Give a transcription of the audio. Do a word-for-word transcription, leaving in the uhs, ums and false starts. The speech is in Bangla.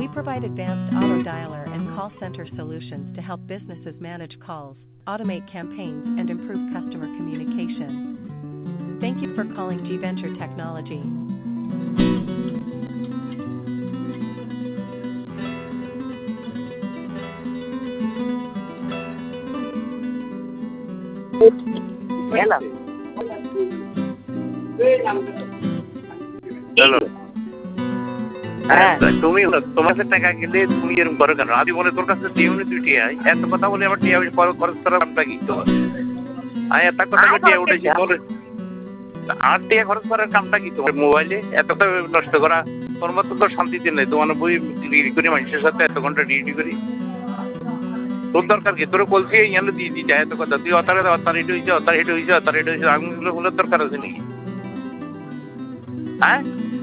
We provide advanced auto dialer and call center solutions to help businesses manage calls, automate campaigns, and improve customer communication. Thank you for calling G Venture Technology. Hello. Hello হ্যাঁ তুমি তোমার কাছে টাকা গেলে তুমি এরকম করো কেন? আমি বলে তোর কাছে দিও নি তুই টিয়া এত কথা বলে আমার টিয়া খরচ করার নামটা কি তোমার? আমি এত কথা বলে টিয়া উঠেছি তোর আর টিয়া খরচ করার কামটা কি তোমার? মোবাইলে এত নষ্ট করা তোর মতো তো শান্তিতে নেই। তোমার বই ডিগ্রি করি মানুষের সাথে এত ঘন্টা ডিউটি করি তোর দরকার কি? তোর বলছি এনে দিয়ে দিতে এত কথা তুই অতারে অতার হেঁটে হয়েছে অতার হেঁটে হয়েছে অতার হেঁটে হয়েছে আঙুলগুলো দরকার আছে নাকি? হ্যাঁ